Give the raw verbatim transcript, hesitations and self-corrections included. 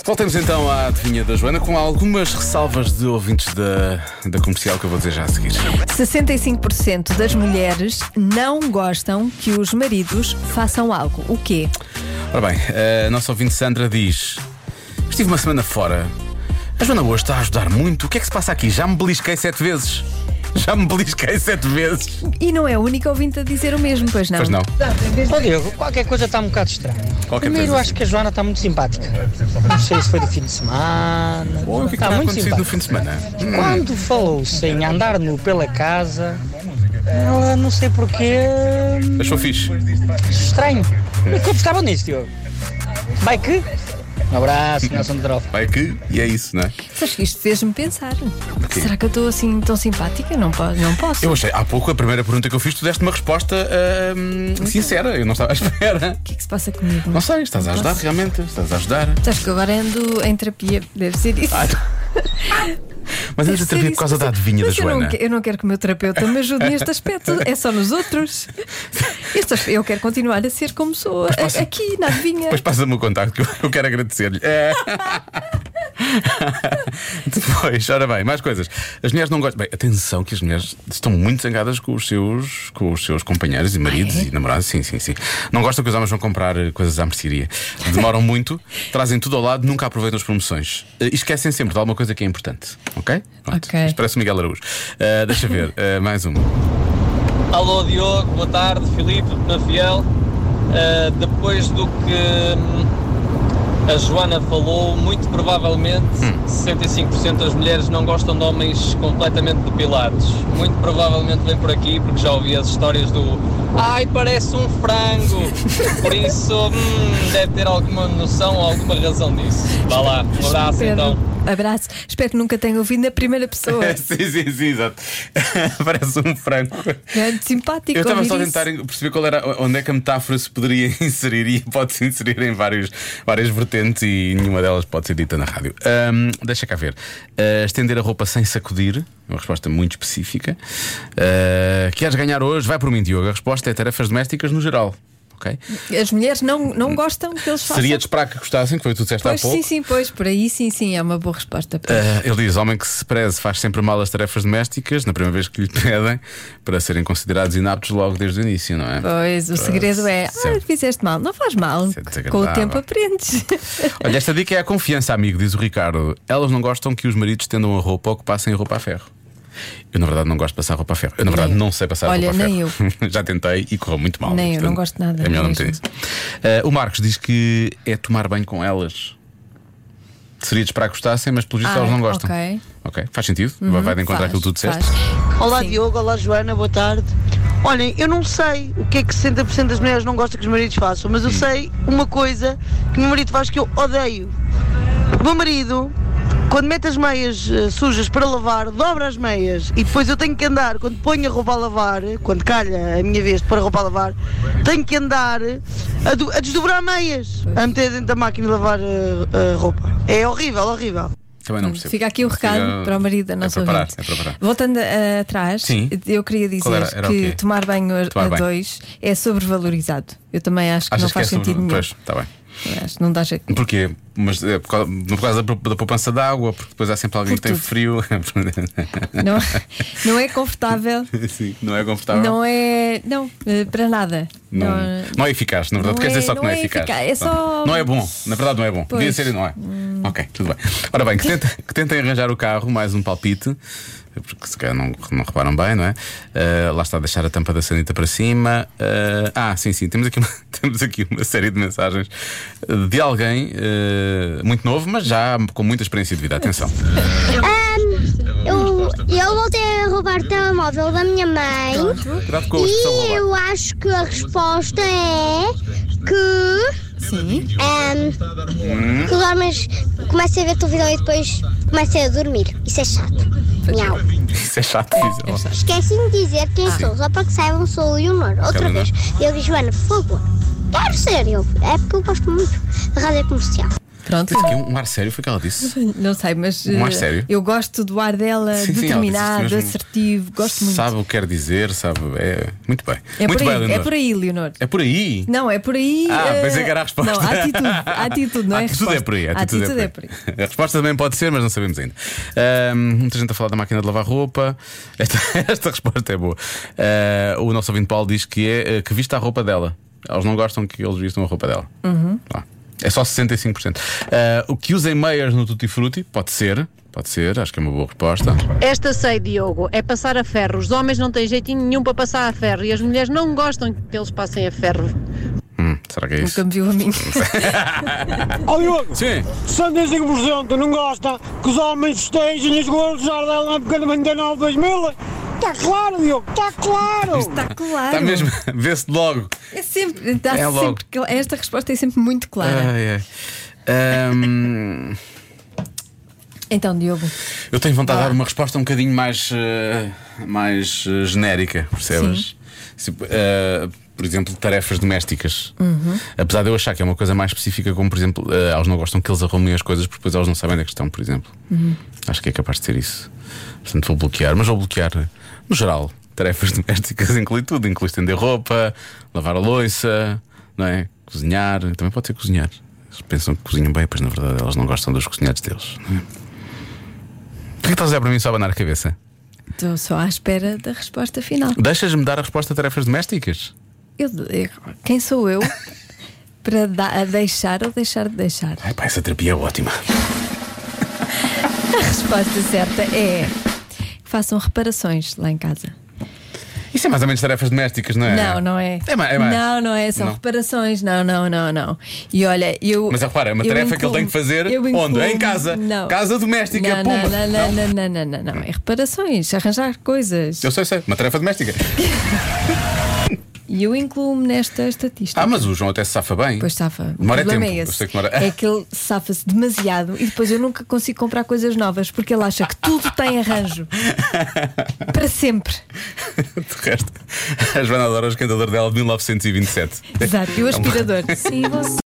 Voltemos então à adivinha da Joana com algumas ressalvas de ouvintes da, da comercial que eu vou dizer já a seguir. sessenta e cinco por cento das mulheres não gostam que os maridos façam algo. O quê? Ora bem, a nossa ouvinte Sandra diz: estive uma semana fora. A Joana hoje está a ajudar muito. O que é que se passa aqui? Já me belisquei sete vezes. Já me belisquei sete vezes. E não é a única ouvinte a dizer o mesmo, pois não? Pois não. Ó Diogo, qualquer coisa está um bocado estranha. Qualquer Primeiro, coisa. acho que a Joana está muito simpática. Não sei se foi do fim de semana. Ou o que é que Está terá muito acontecido no simpática. fim de semana? Hum. Quando falou-se em andar nu pela casa, ela não sei porquê. Achou fixe? Estranho. Mas quantos estavam nisso, Diogo? Vai que? Um abraço, Nelson de Drofa. Vai que, e é isso, não é? Sabes que isto fez-me pensar. Será que eu estou assim tão simpática? Não, po- não posso. Eu achei, há pouco, a primeira pergunta que eu fiz, tu deste uma resposta hum, sincera. Eu não estava à espera. O que é que se passa comigo? Não sei, estás a ajudar posso. realmente. Estás a ajudar. Sabes que eu agora ando em terapia, deve ser isso. Ah, Mas andas a Deve ser terapia por isso. causa da adivinha da Mas eu não, Joana. que- eu não quero que o meu terapeuta me ajude neste aspecto, é só nos outros. Este aspe- eu quero continuar a ser como sou a- passa- aqui na adivinha. Depois passa-me o contacto que eu- eu quero agradecer-lhe. É. Depois, ora bem, mais coisas. As mulheres não gostam. Bem, atenção que as mulheres estão muito zangadas com os seus, com os seus companheiros e maridos Ah, é? e namorados. Sim, sim, sim. Não gostam que os homens vão comprar eh, coisas à mercearia. Demoram muito, trazem tudo ao lado, nunca aproveitam as promoções. Eh, E esquecem sempre de alguma coisa que é importante. Ok? Pronto. Ok. Isto parece o Miguel Araújo. Eh, deixa ver, eh, mais uma. Alô Diogo, boa tarde, Filipe, na Fiel. Uh, depois do que hum, a Joana falou, muito provavelmente sessenta e cinco por cento das mulheres não gostam de homens completamente depilados. Muito provavelmente vem por aqui porque já ouvi as histórias do ai, parece um frango. Por isso hum, deve ter alguma noção ou alguma razão disso. Vá lá, um abraço Espero- então. Abraço. Espero que nunca tenha ouvido na primeira pessoa. sim, sim, sim, exato. Parece um frango. É simpático. Eu estava ouvir só a isso. tentar perceber qual era, onde é que a metáfora se poderia inserir, e pode-se inserir em vários, várias vertentes e nenhuma delas pode ser dita na rádio. Ahm, deixa cá ver. Ah, estender a roupa sem sacudir, uma resposta muito específica. Ah, queres ganhar hoje? Vai por mim, Diogo. A resposta é tarefas domésticas no geral. Okay? As mulheres não, não gostam que eles façam. Seria de esperar que gostassem, que foi o que tu disseste há Pois pouco. sim, sim, pois, por aí sim, sim, é uma boa resposta. Pois. Ah, ele diz: homem que se preze faz sempre mal as tarefas domésticas na primeira vez que lhe pedem, para serem considerados inaptos logo desde o início, não é? Pois, o segredo é, Sempre. ah, fizeste mal, não faz mal. Isso é desagradável. Com o tempo aprendes. Olha, esta dica é a confiança, amigo, diz o Ricardo. Elas não gostam que os maridos tendam a roupa ou que passem a roupa a ferro. Eu, na verdade, não gosto de passar roupa a ferro. Eu, na verdade, Nem eu. não sei passar Olha, roupa a nem ferro. Já tentei e correu muito mal. Nem eu, Portanto, não gosto nada É melhor não meter mesmo. isso. Ah, o Marcos diz que é tomar banho com elas. Seria de esperar que gostassem, mas pelo visto Ah, elas não gostam. ok. Ok, faz sentido. Vai de encontrar Faz, aquilo que tu disseste. faz. Olá Sim. Diogo, olá Joana, boa tarde. Olhem, eu não sei o que é que sessenta por cento das mulheres não gostam que os maridos façam, mas eu sei uma coisa que o meu marido faz que eu odeio. O meu marido, quando mete as meias eh, sujas para lavar, dobra as meias e depois eu tenho que andar, quando ponho a roupa a lavar, quando calha a minha vez de pôr a roupa a lavar, tenho que andar a, do- a desdobrar meias, a meter dentro da máquina e lavar eh, a roupa. É horrível, horrível. Também não percebo. Fica aqui o recado Fica- para o marido da é nossa para parar, ouvinte. é para parar. Voltando a- atrás, Sim. eu queria Qual dizer era? Era o que quê? tomar banho a, Tomar a banho. dois é sobrevalorizado. Eu também acho que Achas não faz que é sentido sobre... nenhum. Pois, está bem. Eu acho que não dá jeito. Porquê? Mas é por causa, por causa da, da poupança de água, porque depois há sempre alguém Por que tem tudo. frio. Não, não é confortável. Sim, não é confortável. Não é. Não, eh, para nada. Não, Não- não é eficaz, na verdade. não Quer dizer é- só que não não é, é eficaz. eficaz, é só- Não é bom, na verdade não é bom. Pois. Devia ser e não é. Ok, tudo bem. Ora bem, que tentem, que tentem arranjar o carro, mais um palpite, porque se calhar não, não reparam bem, não é? Ah, lá está a deixar a tampa da sanita para cima. Ah, ah, sim, sim, temos aqui uma, temos aqui uma série de mensagens de alguém ah, muito novo, mas já com muita experiência de vida. Atenção. Eu, eu voltei a roubar o telemóvel da minha mãe Cuidado com a expressão e roubar. eu acho que a resposta é que, Sim. ehm, que os homens começam a ver televisão e depois começam a dormir. Isso é chato. Miau. Isso é chato, diz ela. Esqueci de dizer quem sou, só para que saibam, sou o Leonor. Outra Caramba. vez. Eu disse, Joana, por favor, quero ser eu. É porque eu gosto muito da rádio comercial. Pronto. Disse que um ar sério foi o que ela disse. Não sei, mas Um ar eh, sério? eu gosto do ar dela Sim, sim, determinado, ela disse isto mesmo. assertivo. Gosto muito. Sabe o que quer dizer, sabe? É muito bem. É muito por bem, aí, Leonor. é por aí, Leonor. É por aí. Não, é por aí. Ah, eh, pensei que era a resposta. Não, a atitude. A atitude, não é A a atitude é resposta. por aí. A A atitude, atitude é, é por por aí. A resposta também pode ser, mas não sabemos ainda. Ahm, muita gente a falar da máquina de lavar roupa. Esta, esta resposta é boa. Ah, o nosso ouvinte Paulo diz que é eh, que vista a roupa dela. Eles não gostam que eles vistam a roupa dela. Uhum. Ah, é só sessenta e cinco por cento. Ah, o que usem meias no Tutti Frutti? Pode ser. Pode ser, acho que é uma boa resposta. Esta sei, Diogo, é passar a ferro. Os homens não têm jeitinho nenhum para passar a ferro e as mulheres não gostam que eles passem a ferro. Hum, será que é isso? Nunca me viu a mim. Ó Diogo, Sim. sessenta e cinco por cento não gosta que os homens festejem as gordas dela na pequena noventa e nove dois mil? Está claro, Diogo, está claro! Está claro. Está mesmo, vê-se logo. É sempre, está É logo. sempre cla- esta resposta é sempre muito clara. Ai, ai. Ahm, Então, Diogo, eu tenho vontade de dar uma resposta um bocadinho mais, eh, mais eh, genérica, percebes? Se, eh, por exemplo, tarefas domésticas. Apesar de eu achar que é uma coisa mais específica, como por exemplo, eh, eles não gostam que eles arrumem as coisas porque depois eles não sabem onde é que estão, por exemplo. Acho que é capaz de ser isso. Portanto, vou bloquear, mas vou bloquear no geral. Tarefas domésticas inclui tudo, inclui estender roupa, lavar a louça, não é? Cozinhar, também pode ser cozinhar. Eles pensam que cozinham bem, pois na verdade elas não gostam dos cozinhados deles, não é? Por que estás a olhar para mim só a abanar a cabeça? estou só à espera da resposta final. Deixas-me dar a resposta a tarefas domésticas? Eu, eu- quem sou eu para da- a deixar ou deixar de deixar? Ai pá, essa terapia é ótima. A resposta certa é que façam reparações lá em casa. Isso é mais ou menos tarefas domésticas, não é? Não, não é. É mais, é mais. Não, não é. São Não. reparações. Não, não, não, não. E olha, eu. Mas repara, é uma eu tarefa que ele tem que fazer eu onde? incluo- Em casa. Não. Casa doméstica, Não, pumba. não, não, não, não, não, não, não. É reparações, arranjar coisas. Eu sei, sei, uma tarefa doméstica. E eu incluo-me nesta estatística. Ah, mas o João até se safa bem. Pois safa. O Demora problema tempo. é Eu esse. sei que demora- É que ele safa-se demasiado e depois eu nunca consigo comprar coisas novas porque ele acha que tudo tem arranjo. Para sempre. De resto, a Joana adora o esquentador dela de mil novecentos e vinte e sete. Exato. E o É um- aspirador. Sim, você.